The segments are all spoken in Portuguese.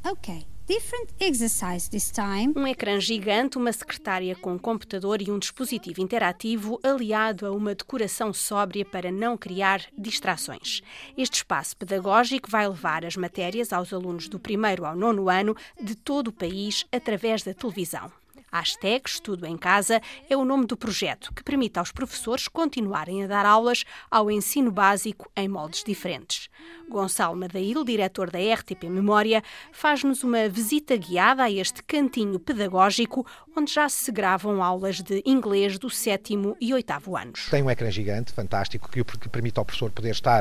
Okay. Different exercise this time. Um ecrã gigante, uma secretária com computador e um dispositivo interativo aliado a uma decoração sóbria para não criar distrações. Este espaço pedagógico vai levar as matérias aos alunos do 1º ao 9º ano de todo o país através da televisão. #Estudo em Casa é o nome do projeto, que permite aos professores continuarem a dar aulas ao ensino básico em moldes diferentes. Gonçalo Madail, diretor da RTP Memória, faz-nos uma visita guiada a este cantinho pedagógico onde já se gravam aulas de inglês do 7º e 8º anos. Tem um ecrã gigante, fantástico, que permite ao professor poder estar,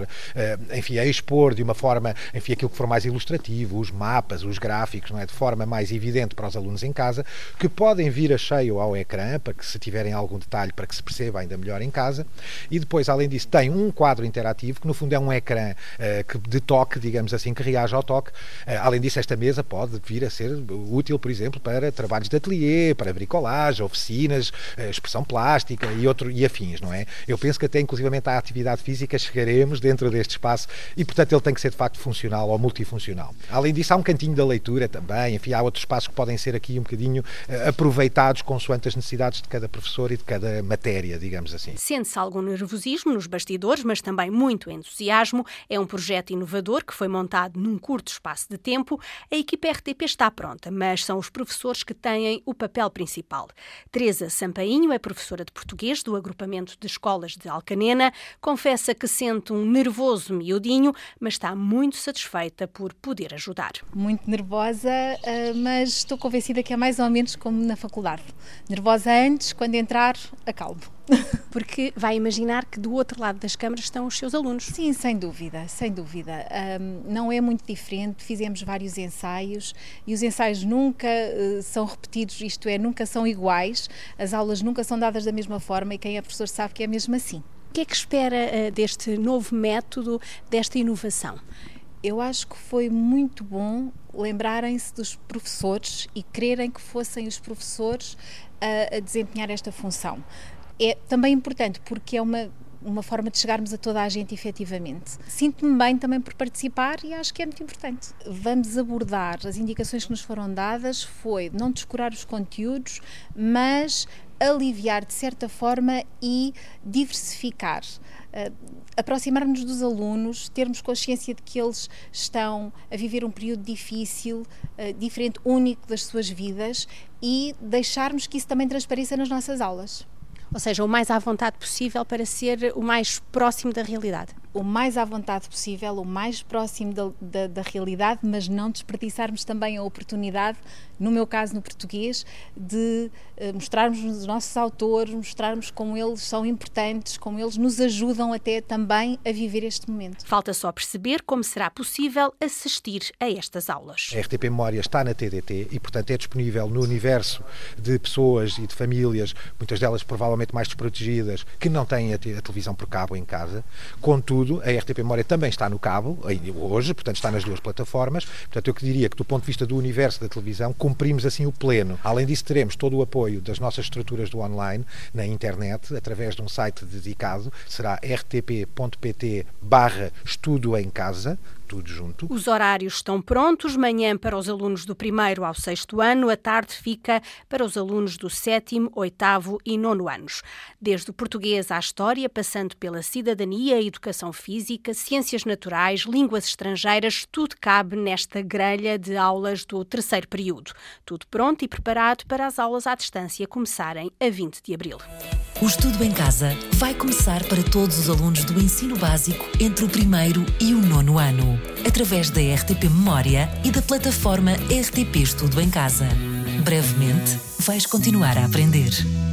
a expor de uma forma, aquilo que for mais ilustrativo, os mapas, os gráficos, não é? De forma mais evidente para os alunos em casa, que podem vir a cheio ao ecrã, para que se tiverem algum detalhe, para que se perceba ainda melhor em casa. E depois, além disso, tem um quadro interativo, que no fundo é um ecrã de toque, digamos assim, que reage ao toque. Além disso, esta mesa pode vir a ser útil, por exemplo, para trabalhos de ateliê, para bricolagem, oficinas, expressão plástica e afins, não é? Eu penso que até inclusivamente à atividade física chegaremos dentro deste espaço e, portanto, ele tem que ser de facto funcional ou multifuncional. Além disso, há um cantinho da leitura também, há outros espaços que podem ser aqui um bocadinho aproveitados consoante as necessidades de cada professor e de cada matéria, digamos assim. Sente-se algum nervosismo nos bastidores, mas também muito entusiasmo. É um projeto inovador que foi montado num curto espaço de tempo. A equipa RTP está pronta, mas são os professores que têm o papel principal. Teresa Sampainho é professora de português do agrupamento de escolas de Alcanena. Confessa que sente um nervoso miudinho, mas está muito satisfeita por poder ajudar. Muito nervosa, mas estou convencida que é mais ou menos como na faculdade. Nervosa antes, quando entrar, acalmo. Porque vai imaginar que do outro lado das câmaras estão os seus alunos. Sim, sem dúvida, sem dúvida. Não é muito diferente, fizemos vários ensaios e os ensaios nunca são repetidos, isto é, nunca são iguais, as aulas nunca são dadas da mesma forma e quem é professor sabe que é mesmo assim. O que é que espera deste novo método, desta inovação? Eu acho que foi muito bom lembrarem-se dos professores e quererem que fossem os professores a desempenhar esta função. É também importante porque é uma forma de chegarmos a toda a gente efetivamente. Sinto-me bem também por participar e acho que é muito importante. Vamos abordar, as indicações que nos foram dadas foi não descurar os conteúdos, mas aliviar de certa forma e diversificar. Aproximar-nos dos alunos, termos consciência de que eles estão a viver um período difícil, diferente, único das suas vidas e deixarmos que isso também transpareça nas nossas aulas. Ou seja, o mais à vontade possível para ser o mais próximo da realidade. O mais à vontade possível, o mais próximo da realidade, mas não desperdiçarmos também a oportunidade, no meu caso no português, de mostrarmos os nossos autores, mostrarmos como eles são importantes, como eles nos ajudam até também a viver este momento. Falta só perceber como será possível assistir a estas aulas. A RTP Memória está na TDT e, portanto, é disponível no universo de pessoas e de famílias, muitas delas provavelmente mais desprotegidas, que não têm a televisão por cabo em casa. Contudo, a RTP Memória também está no cabo, hoje, portanto está nas duas plataformas. Portanto, eu diria que do ponto de vista do universo da televisão, cumprimos assim o pleno. Além disso, teremos todo o apoio das nossas estruturas do online, na internet, através de um site dedicado, será rtp.pt/estudo em casa, tudo junto. Os horários estão prontos, manhã para os alunos do 1º ao 6º ano, à tarde fica para os alunos do 7º, 8º e 9º anos. Desde o português à história, passando pela cidadania, educação física, ciências naturais, línguas estrangeiras, tudo cabe nesta grelha de aulas do 3º período. Tudo pronto e preparado para as aulas à distância começarem a 20 de abril. O Estudo em Casa vai começar para todos os alunos do ensino básico entre o 1º e o 9º ano, através da RTP Memória e da plataforma RTP Estudo em Casa. Brevemente, vais continuar a aprender.